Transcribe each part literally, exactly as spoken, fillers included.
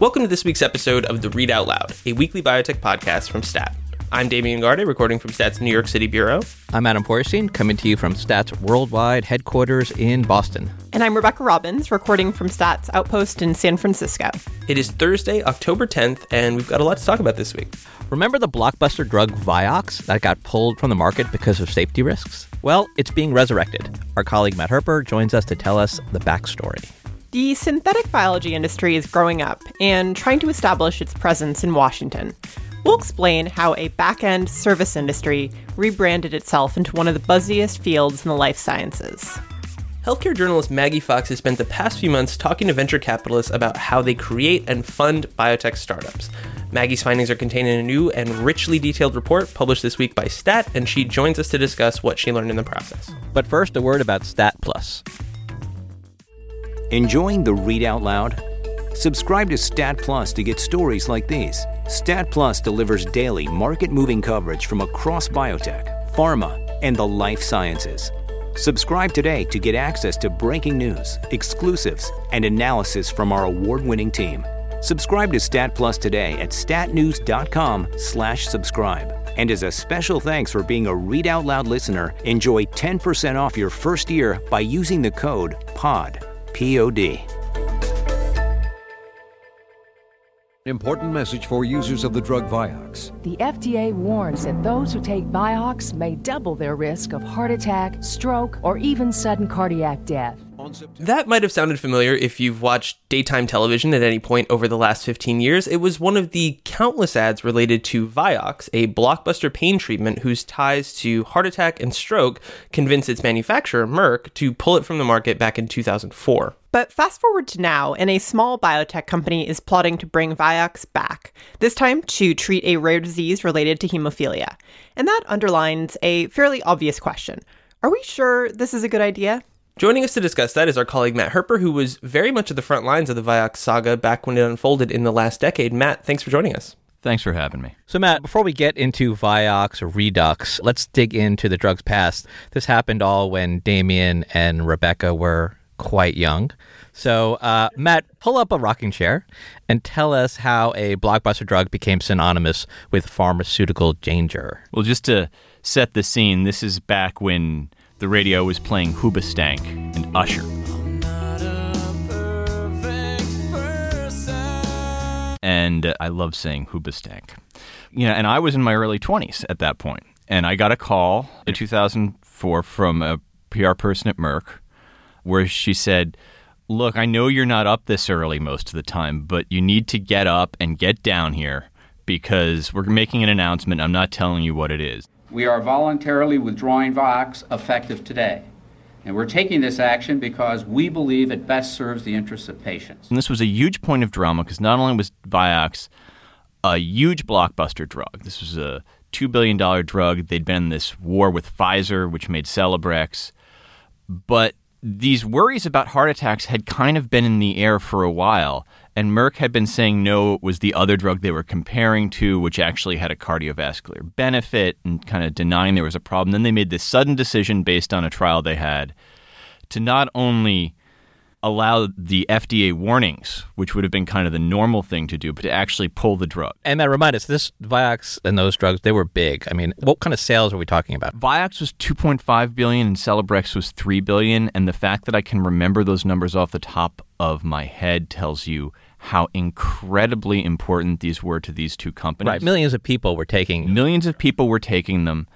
Welcome to this week's episode of The Read Out Loud, a weekly biotech podcast from Stat. I'm Damian Garde, recording from Stat's New York City bureau. I'm Adam Porstein, coming to you from Stat's worldwide headquarters in Boston. And I'm Rebecca Robbins, recording from Stat's outpost in San Francisco. It is Thursday, October tenth, and we've got a lot to talk about this week. Remember the blockbuster drug Vioxx that got pulled from the market because of safety risks? Well, it's being resurrected. Our colleague Matt Herper joins us to tell us the backstory. The synthetic biology industry is growing up and trying to establish its presence in Washington. We'll explain how a back-end service industry rebranded itself into one of the buzziest fields in the life sciences. Healthcare journalist Maggie Fox has spent the past few months talking to venture capitalists about how they create and fund biotech startups. Maggie's findings are contained in a new and richly detailed report published this week by Stat, and she joins us to discuss what she learned in the process. But first, a word about Stat Plus. Enjoying the Read Out Loud? Subscribe to Stat Plus to get stories like these. Stat Plus delivers daily market-moving coverage from across biotech, pharma, and the life sciences. Subscribe today to get access to breaking news, exclusives, and analysis from our award-winning team. Subscribe to Stat Plus today at statnews.com slash subscribe. And as a special thanks for being a Read Out Loud listener, enjoy ten percent off your first year by using the code POD. P O D. Important message for users of the drug Vioxx. The F D A warns that those who take Vioxx may double their risk of heart attack, stroke, or even sudden cardiac death. That might have sounded familiar if you've watched daytime television at any point over the last fifteen years. It was one of the countless ads related to Vioxx, a blockbuster pain treatment whose ties to heart attack and stroke convinced its manufacturer, Merck, to pull it from the market back in two thousand four. But fast forward to now, and a small biotech company is plotting to bring Vioxx back, this time to treat a rare disease related to hemophilia. And that underlines a fairly obvious question. Are we sure this is a good idea? Joining us to discuss that is our colleague Matt Herper, who was very much at the front lines of the Vioxx saga back when it unfolded in the last decade. Matt, thanks for joining us. Thanks for having me. So, Matt, before we get into Vioxx or Redux, let's dig into the drug's past. This happened all when Damian and Rebecca were quite young. So, uh, Matt, pull up a rocking chair and tell us how a blockbuster drug became synonymous with pharmaceutical danger. Well, just to set the scene, this is back when the radio was playing Hoobastank and Usher. And uh, I love saying Hoobastank. You know, and I was in my early twenties at that point. And I got a call in two thousand four from a P R person at Merck where she said, look, I know you're not up this early most of the time, but you need to get up and get down here because we're making an announcement. I'm not telling you what it is. We are voluntarily withdrawing Vioxx effective today. And we're taking this action because we believe it best serves the interests of patients. And this was a huge point of drama because not only was Vioxx a huge blockbuster drug, this was a two billion dollars drug. They'd been in this war with Pfizer, which made Celebrex. But these worries about heart attacks had kind of been in the air for a while, and Merck had been saying no, it was the other drug they were comparing to, which actually had a cardiovascular benefit, and kind of denying there was a problem. Then they made this sudden decision based on a trial they had to not only allow the F D A warnings, which would have been kind of the normal thing to do, but to actually pull the drug. And Matt, remind us, this Vioxx and those drugs, they were big. I mean, what kind of sales are we talking about? Vioxx was two point five billion dollars and Celebrex was three billion dollars. And the fact that I can remember those numbers off the top of my head tells you how incredibly important these were to these two companies. Right, millions of people were taking Millions of people were taking them,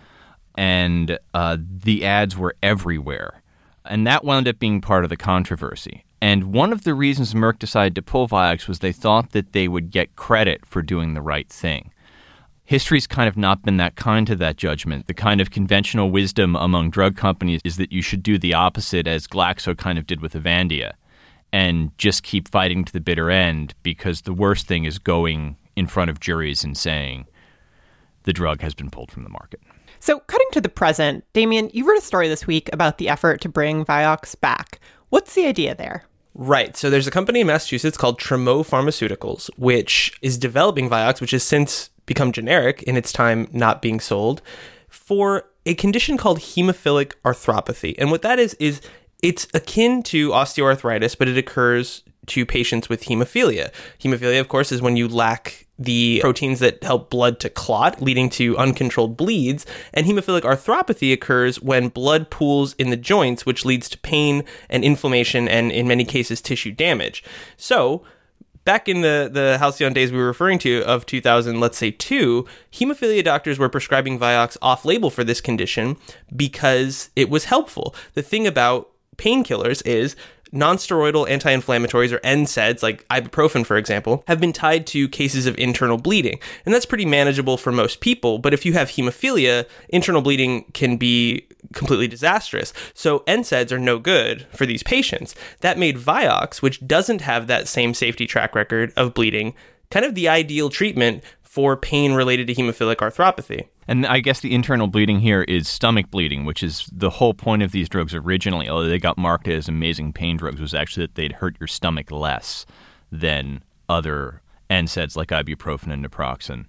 and uh, the ads were everywhere. And that wound up being part of the controversy. And one of the reasons Merck decided to pull Vioxx was they thought that they would get credit for doing the right thing. History's kind of not been that kind to that judgment. The kind of conventional wisdom among drug companies is that you should do the opposite, as Glaxo kind of did with Avandia, and just keep fighting to the bitter end, because the worst thing is going in front of juries and saying the drug has been pulled from the market. So cutting to the present, Damian, you wrote a story this week about the effort to bring Vioxx back. What's the idea there? Right. So there's a company in Massachusetts called Tremo Pharmaceuticals, which is developing Vioxx, which has since become generic in its time not being sold, for a condition called hemophilic arthropathy. And what that is, is it's akin to osteoarthritis, but it occurs to patients with hemophilia. Hemophilia, of course, is when you lack the proteins that help blood to clot, leading to uncontrolled bleeds. And hemophilic arthropathy occurs when blood pools in the joints, which leads to pain and inflammation and, in many cases, tissue damage. So, back in the, the halcyon days we were referring to of two thousand, let's say two, hemophilia doctors were prescribing Vioxx off-label for this condition because it was helpful. The thing about painkillers is non-steroidal anti-inflammatories, or N SAIDs, like ibuprofen, for example, have been tied to cases of internal bleeding. And that's pretty manageable for most people. But if you have hemophilia, internal bleeding can be completely disastrous. So N SAIDs are no good for these patients. That made Vioxx, which doesn't have that same safety track record of bleeding, kind of the ideal treatment for pain related to hemophilic arthropathy. And I guess the internal bleeding here is stomach bleeding, which is the whole point of these drugs originally, although they got marketed as amazing pain drugs, was actually that they'd hurt your stomach less than other N SAIDs like ibuprofen and naproxen.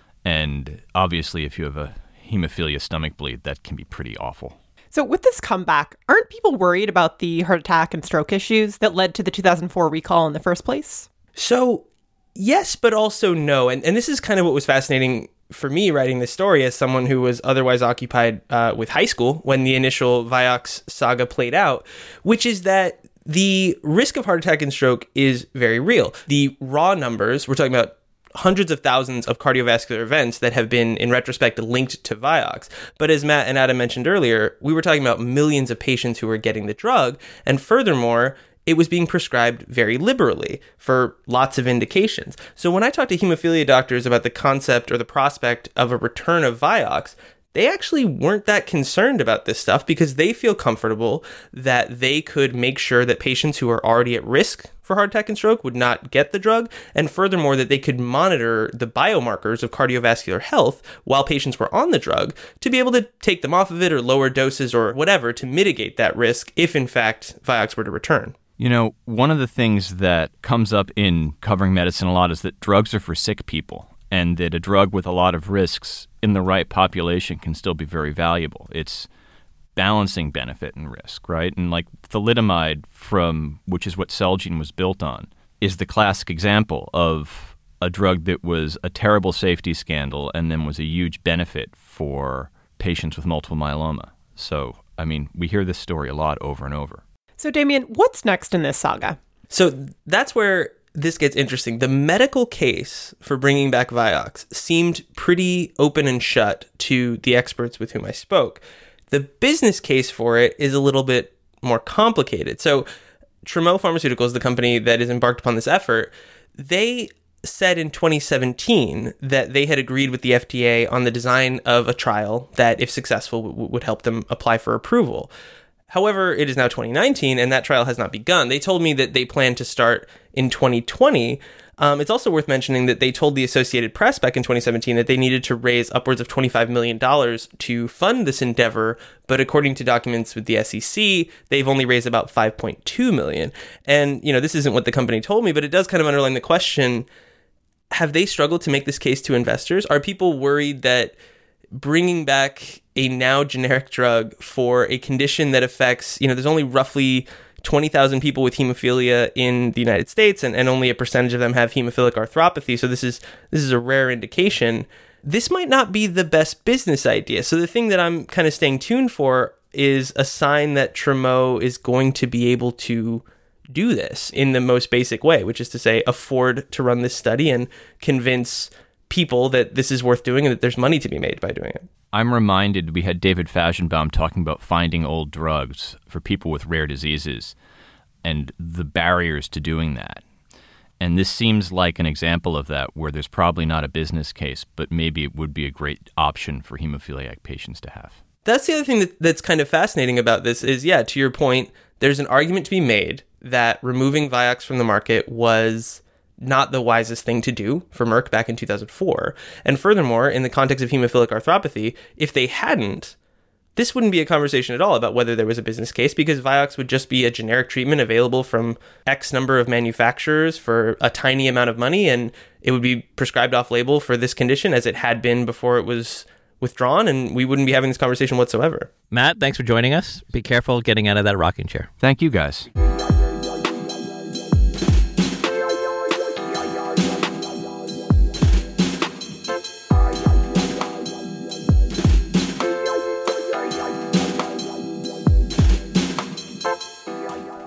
And obviously, if you have a hemophilia stomach bleed, that can be pretty awful. So with this comeback, aren't people worried about the heart attack and stroke issues that led to the two thousand four recall in the first place? So yes, but also no. And, and this is kind of what was fascinating for me writing this story as someone who was otherwise occupied uh, with high school when the initial Vioxx saga played out, which is that the risk of heart attack and stroke is very real. The raw numbers, we're talking about hundreds of thousands of cardiovascular events that have been, in retrospect, linked to Vioxx. But as Matt and Adam mentioned earlier, we were talking about millions of patients who were getting the drug. And furthermore, it was being prescribed very liberally for lots of indications. So when I talk to hemophilia doctors about the concept or the prospect of a return of Vioxx, they actually weren't that concerned about this stuff because they feel comfortable that they could make sure that patients who are already at risk for heart attack and stroke would not get the drug, and furthermore, that they could monitor the biomarkers of cardiovascular health while patients were on the drug to be able to take them off of it or lower doses or whatever to mitigate that risk if, in fact, Vioxx were to return. You know, one of the things that comes up in covering medicine a lot is that drugs are for sick people, and that a drug with a lot of risks in the right population can still be very valuable. It's balancing benefit and risk, right? And like thalidomide, from which is what Celgene was built on, is the classic example of a drug that was a terrible safety scandal and then was a huge benefit for patients with multiple myeloma. So, I mean, we hear this story a lot over and over. So, Damien, what's next in this saga? So that's where this gets interesting. The medical case for bringing back Vioxx seemed pretty open and shut to the experts with whom I spoke. The business case for it is a little bit more complicated. So Trameau Pharmaceuticals, the company that has embarked upon this effort, they said in twenty seventeen that they had agreed with the F D A on the design of a trial that, if successful, w- would help them apply for approval. However, it is now twenty nineteen, and that trial has not begun. They told me that they plan to start in twenty twenty. Um, it's also worth mentioning that they told the Associated Press back in twenty seventeen that they needed to raise upwards of twenty-five million dollars to fund this endeavor, but according to documents with the S E C, they've only raised about five point two million dollars. And, you know, this isn't what the company told me, but it does kind of underline the question, have they struggled to make this case to investors? Are people worried that bringing back a now generic drug for a condition that affects, you know, there's only roughly twenty thousand people with hemophilia in the United States, and, and only a percentage of them have hemophilic arthropathy. So this is this is a rare indication. This might not be the best business idea. So the thing that I'm kind of staying tuned for is a sign that Trameau is going to be able to do this in the most basic way, which is to say, afford to run this study and convince people that this is worth doing and that there's money to be made by doing it. I'm reminded we had David Fashenbaum talking about finding old drugs for people with rare diseases and the barriers to doing that. And this seems like an example of that, where there's probably not a business case, but maybe it would be a great option for hemophiliac patients to have. That's the other thing that, that's kind of fascinating about this is, yeah, to your point, there's an argument to be made that removing Vioxx from the market was not the wisest thing to do for Merck back in two thousand four. And furthermore, in the context of hemophilic arthropathy, if they hadn't, this wouldn't be a conversation at all about whether there was a business case, because Vioxx would just be a generic treatment available from X number of manufacturers for a tiny amount of money, and it would be prescribed off-label for this condition as it had been before it was withdrawn, and we wouldn't be having this conversation whatsoever. Matt, thanks for joining us. Be careful getting out of that rocking chair. Thank you, guys.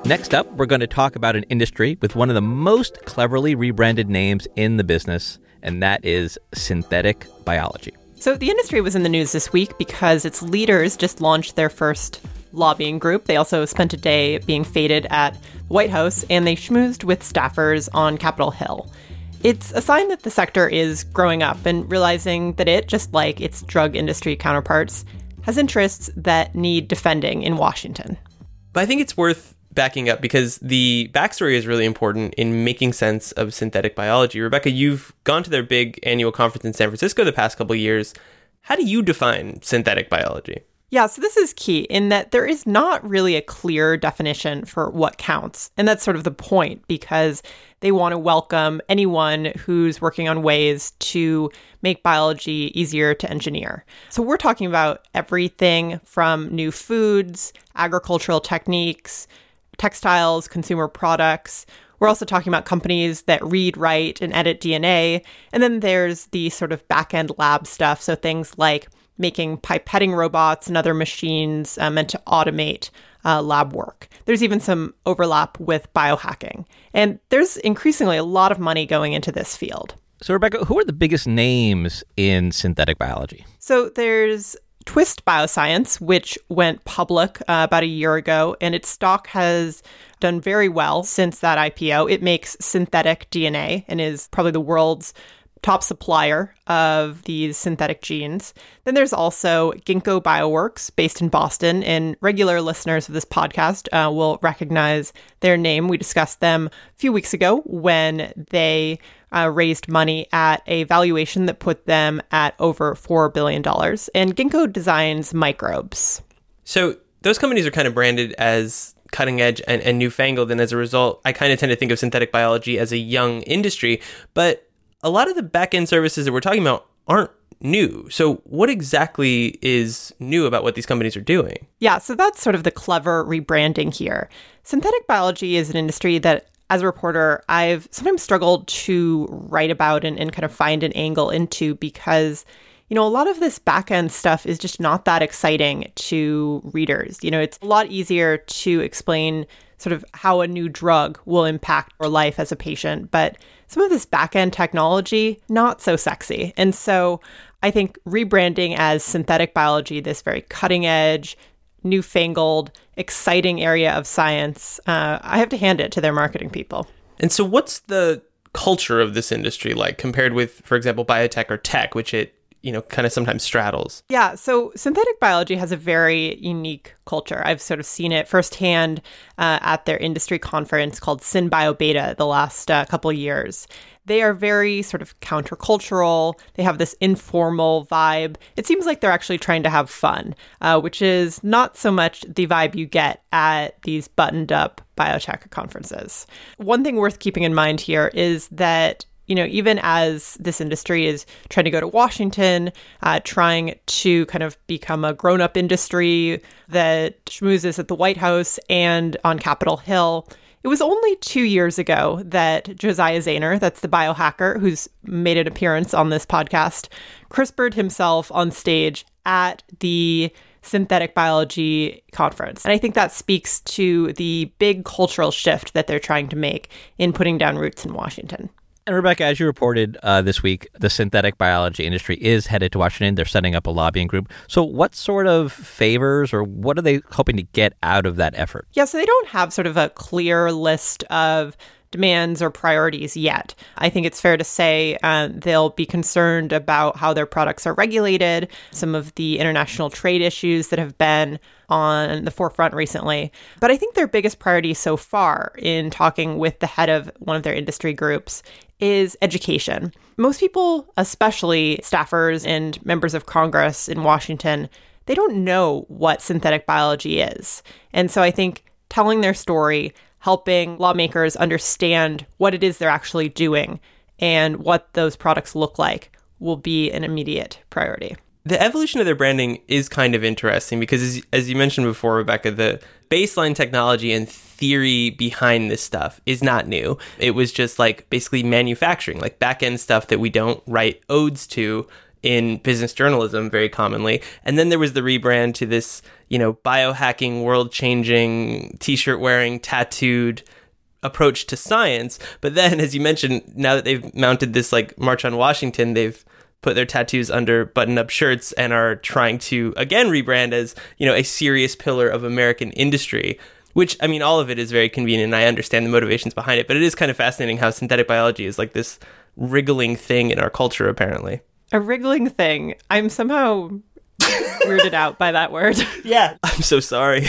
Next up, we're going to talk about an industry with one of the most cleverly rebranded names in the business, and that is synthetic biology. So the industry was in the news this week because its leaders just launched their first lobbying group. They also spent a day being feted at the White House, and they schmoozed with staffers on Capitol Hill. It's a sign that the sector is growing up and realizing that it, just like its drug industry counterparts, has interests that need defending in Washington. But I think it's worth backing up because the backstory is really important in making sense of synthetic biology. Rebecca, you've gone to their big annual conference in San Francisco the past couple of years. How do you define synthetic biology? Yeah, so this is key in that there is not really a clear definition for what counts. And that's sort of the point, because they want to welcome anyone who's working on ways to make biology easier to engineer. So we're talking about everything from new foods, agricultural techniques, textiles, consumer products. We're also talking about companies that read, write, and edit D N A. And then there's the sort of back-end lab stuff. So things like making pipetting robots and other machines uh, meant to automate uh, lab work. There's even some overlap with biohacking. And there's increasingly a lot of money going into this field. So, Rebecca, who are the biggest names in synthetic biology? So there's Twist Bioscience, which went public uh, about a year ago, and its stock has done very well since that I P O. It makes synthetic D N A and is probably the world's top supplier of these synthetic genes. Then there's also Ginkgo Bioworks, based in Boston, and regular listeners of this podcast uh, will recognize their name. We discussed them a few weeks ago when they uh, raised money at a valuation that put them at over four billion dollars. And Ginkgo designs microbes. So those companies are kind of branded as cutting edge and, and newfangled, and as a result, I kind of tend to think of synthetic biology as a young industry, but a lot of the back-end services that we're talking about aren't new. So what exactly is new about what these companies are doing? Yeah, so that's sort of the clever rebranding here. Synthetic biology is an industry that, as a reporter, I've sometimes struggled to write about and, and kind of find an angle into because, you know, a lot of this back-end stuff is just not that exciting to readers. You know, it's a lot easier to explain sort of how a new drug will impact your life as a patient, but some of this back-end technology, not so sexy. And so I think rebranding as synthetic biology, this very cutting-edge, newfangled, exciting area of science, uh, I have to hand it to their marketing people. And so what's the culture of this industry like compared with, for example, biotech or tech, which it, you know, kind of sometimes straddles? Yeah, so synthetic biology has a very unique culture. I've sort of seen it firsthand uh, at their industry conference called SynBioBeta the last uh, couple of years. They are very sort of countercultural. They have this informal vibe. It seems like they're actually trying to have fun, uh, which is not so much the vibe you get at these buttoned up biotech conferences. One thing worth keeping in mind here is that, you know, even as this industry is trying to go to Washington, uh, trying to kind of become a grown-up industry that schmoozes at the White House and on Capitol Hill, it was only two years ago that Josiah Zayner, that's the biohacker who's made an appearance on this podcast, CRISPR'd himself on stage at the synthetic biology conference. And I think that speaks to the big cultural shift that they're trying to make in putting down roots in Washington. And Rebecca, as you reported uh, this week, the synthetic biology industry is headed to Washington. They're setting up a lobbying group. So what sort of favors or what are they hoping to get out of that effort? Yeah, so they don't have sort of a clear list of demands or priorities yet. I think it's fair to say uh, they'll be concerned about how their products are regulated, some of the international trade issues that have been on the forefront recently. But I think their biggest priority so far in talking with the head of one of their industry groups is education. Most people, especially staffers and members of Congress in Washington, they don't know what synthetic biology is. And so I think telling their story, helping lawmakers understand what it is they're actually doing and what those products look like will be an immediate priority. The evolution of their branding is kind of interesting because, as, as you mentioned before, Rebecca, the baseline technology and theory behind this stuff is not new. It was just like basically manufacturing, like back-end stuff that we don't write odes to in business journalism very commonly. And then there was the rebrand to this, you know, biohacking, world-changing, t-shirt wearing, tattooed approach to science. But then, as you mentioned, now that they've mounted this like March on Washington, they've put their tattoos under button-up shirts and are trying to, again, rebrand as, you know, a serious pillar of American industry, which, I mean, all of it is very convenient. And I understand the motivations behind it, but it is kind of fascinating how synthetic biology is like this wriggling thing in our culture, apparently. A wriggling thing. I'm somehow weirded out by that word. Yeah. I'm so sorry.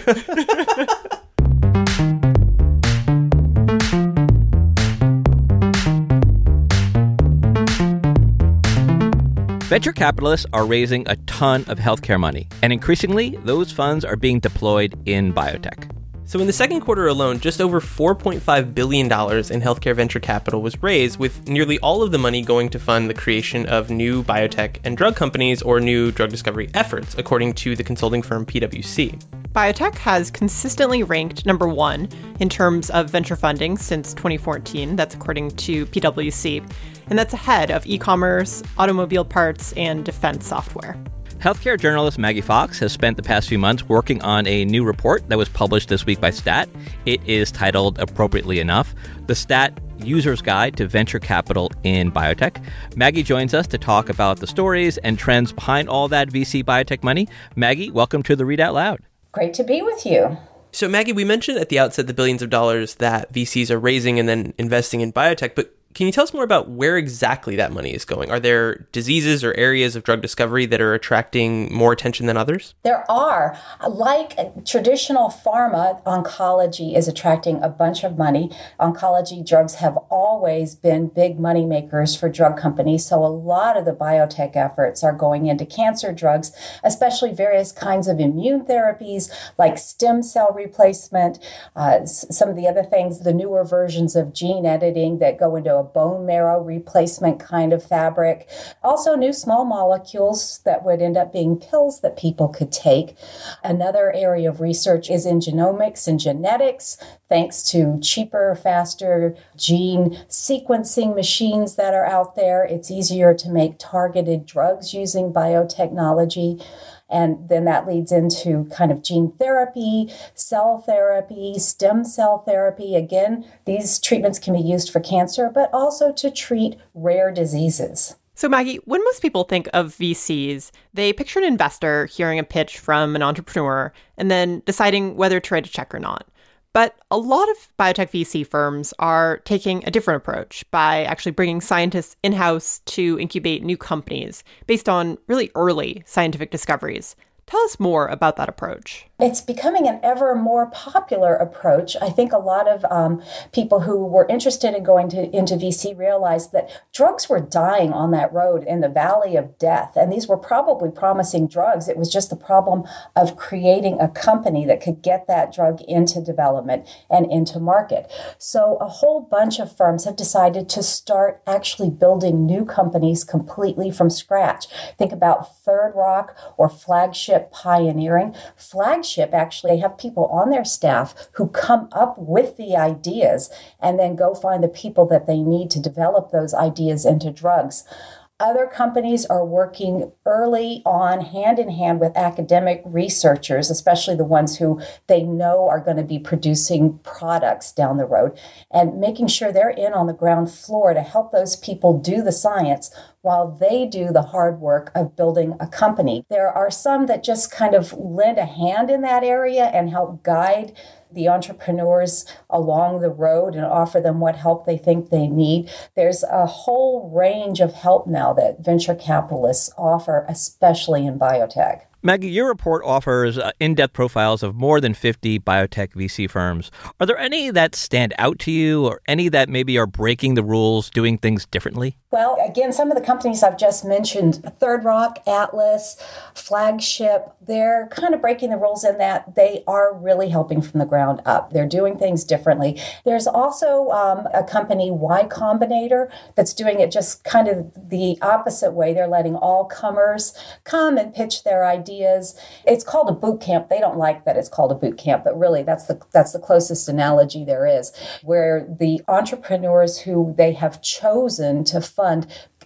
Venture capitalists are raising a ton of healthcare money, and increasingly, those funds are being deployed in biotech. So in the second quarter alone, just over four point five billion dollars in healthcare venture capital was raised, with nearly all of the money going to fund the creation of new biotech and drug companies or new drug discovery efforts, according to the consulting firm P W C. Biotech has consistently ranked number one in terms of venture funding since twenty fourteen. That's according to P W C. And that's ahead of e-commerce, automobile parts, and defense software. Healthcare journalist Maggie Fox has spent the past few months working on a new report that was published this week by Stat. It is titled, appropriately enough, The Stat User's Guide to Venture Capital in Biotech. Maggie joins us to talk about the stories and trends behind all that V C biotech money. Maggie, welcome to the Read Out Loud. Great to be with you. So Maggie, we mentioned at the outset the billions of dollars that V Cs are raising and then investing in biotech, but can you tell us more about where exactly that money is going? Are there diseases or areas of drug discovery that are attracting more attention than others? There are. Like traditional pharma, oncology is attracting a bunch of money. Oncology drugs have always been big money makers for drug companies, so a lot of the biotech efforts are going into cancer drugs, especially various kinds of immune therapies like stem cell replacement, uh, some of the other things, the newer versions of gene editing that go into a bone marrow replacement kind of fabric. Also new small molecules that would end up being pills that people could take. Another area of research is in genomics and genetics, thanks to cheaper, faster gene sequencing machines that are out there. It's easier to make targeted drugs using biotechnology. And then that leads into kind of gene therapy, cell therapy, stem cell therapy. Again, these treatments can be used for cancer, but also to treat rare diseases. So Maggie, when most people think of V Cs, they picture an investor hearing a pitch from an entrepreneur and then deciding whether to write a check or not. But a lot of biotech V C firms are taking a different approach by actually bringing scientists in-house to incubate new companies based on really early scientific discoveries. Tell us more about that approach. It's becoming an ever more popular approach. I think a lot of um, people who were interested in going to, into V C realized that drugs were dying on that road in the valley of death. And these were probably promising drugs. It was just the problem of creating a company that could get that drug into development and into market. So a whole bunch of firms have decided to start actually building new companies completely from scratch. Think about Third Rock or Flagship Pioneering. Flagship actually, they have people on their staff who come up with the ideas and then go find the people that they need to develop those ideas into drugs. Other companies are working early on, hand in hand with academic researchers, especially the ones who they know are going to be producing products down the road, and making sure they're in on the ground floor to help those people do the science while they do the hard work of building a company. There are some that just kind of lend a hand in that area and help guide the entrepreneurs along the road and offer them what help they think they need. There's a whole range of help now that venture capitalists offer, especially in biotech. Maggie, your report offers uh, in-depth profiles of more than fifty biotech V C firms. Are there any that stand out to you or any that maybe are breaking the rules, doing things differently? Well, again, some of the companies I've just mentioned, Third Rock, Atlas, Flagship, they're kind of breaking the rules in that they are really helping from the ground up. They're doing things differently. There's also um, a company, Y Combinator, that's doing it just kind of the opposite way. They're letting all comers come and pitch their ideas. It's called a boot camp. They don't like that it's called a boot camp, but really that's the that's the closest analogy there is, where the entrepreneurs who they have chosen to fund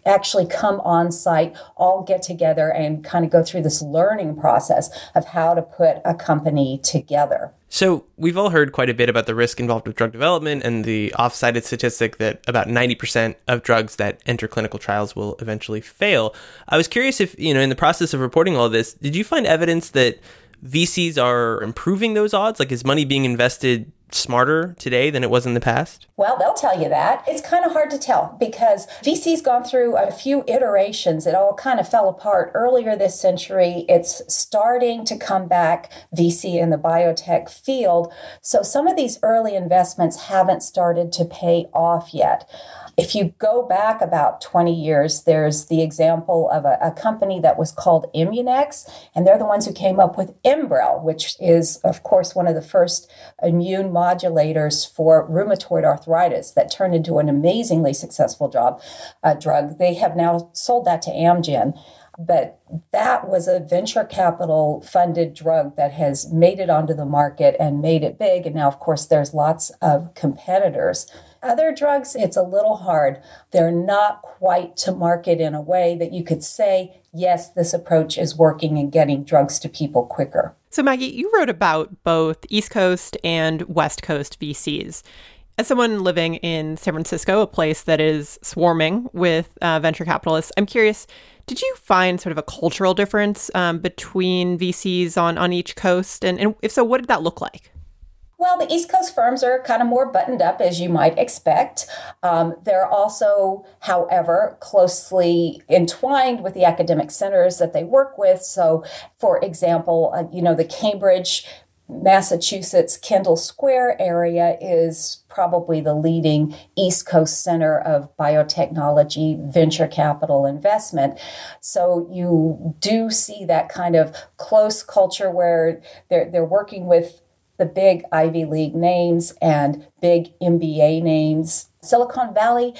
actually come on site, all get together and kind of go through this learning process of how to put a company together. So we've all heard quite a bit about the risk involved with drug development and the off-cited statistic that about ninety percent of drugs that enter clinical trials will eventually fail. I was curious if, you know, in the process of reporting all this, did you find evidence that V Cs are improving those odds? Like, is money being invested smarter today than it was in the past? Well, they'll tell you that. It's kind of hard to tell because V C's gone through a few iterations. It all kind of fell apart earlier this century. It's starting to come back, V C in the biotech field. So some of these early investments haven't started to pay off yet. If you go back about twenty years, there's the example of a, a company that was called Immunex, and they're the ones who came up with Enbrel, which is, of course, one of the first immune modulators for rheumatoid arthritis that turned into an amazingly successful job, uh, drug. They have now sold that to Amgen. But that was a venture capital funded drug that has made it onto the market and made it big. And now, of course, there's lots of competitors. Other drugs, it's a little hard. They're not quite to market in a way that you could say, yes, this approach is working and getting drugs to people quicker. So Maggie, you wrote about both East Coast and West Coast V Cs. As someone living in San Francisco, a place that is swarming with uh, venture capitalists, I'm curious, did you find sort of a cultural difference um, between V Cs on, on each coast? And, and if so, what did that look like? Well, the East Coast firms are kind of more buttoned up, as you might expect. Um, they're also, however, closely entwined with the academic centers that they work with. So, for example, uh, you know, the Cambridge, Massachusetts, Kendall Square area is probably the leading East Coast center of biotechnology venture capital investment. So you do see that kind of close culture where they're they're working with the big Ivy League names and big M B A names. Silicon Valley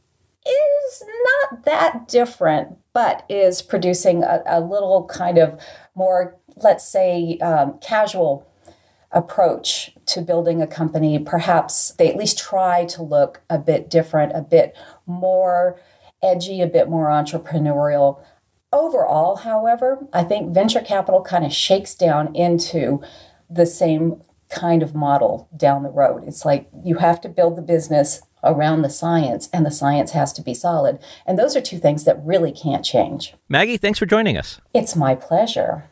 is not that different, but is producing a, a little kind of more, let's say, um, casual approach to building a company. Perhaps they at least try to look a bit different, a bit more edgy, a bit more entrepreneurial. Overall, however, I think venture capital kind of shakes down into the same kind of model down the road. It's like you have to build the business around the science, and the science has to be solid. And those are two things that really can't change. Maggie, thanks for joining us. It's my pleasure.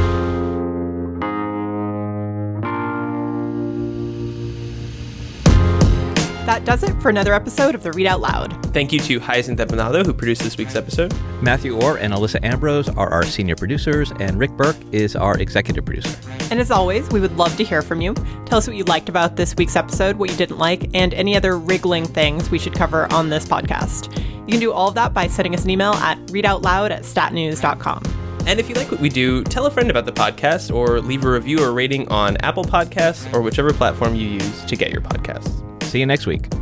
That does it for another episode of the Read Out Loud. Thank you to Hyacinth Empanado, who produced this week's episode. Matthew Orr and Alyssa Ambrose are our senior producers, and Rick Burke is our executive producer. And as always, we would love to hear from you. Tell us what you liked about this week's episode, what you didn't like, and any other wriggling things we should cover on this podcast. You can do all of that by sending us an email at readoutloud at statnews dot com. And if you like what we do, tell a friend about the podcast or leave a review or rating on Apple Podcasts or whichever platform you use to get your podcasts. See you next week.